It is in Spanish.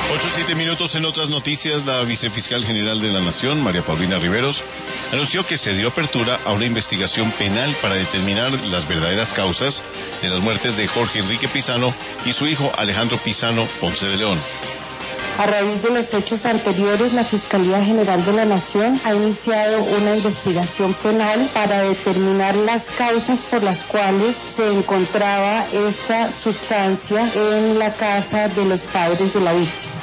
8:07 en otras noticias. La vicefiscal general de la Nación, María Paulina Riveros, anunció que se dio apertura a una investigación penal para determinar las verdaderas causas de las muertes de Jorge Enrique Pizano y su hijo Alejandro Pizano Ponce de León. A raíz de los hechos anteriores, la Fiscalía General de la Nación ha iniciado una investigación penal para determinar las causas por las cuales se encontraba esta sustancia en la casa de los padres de la víctima.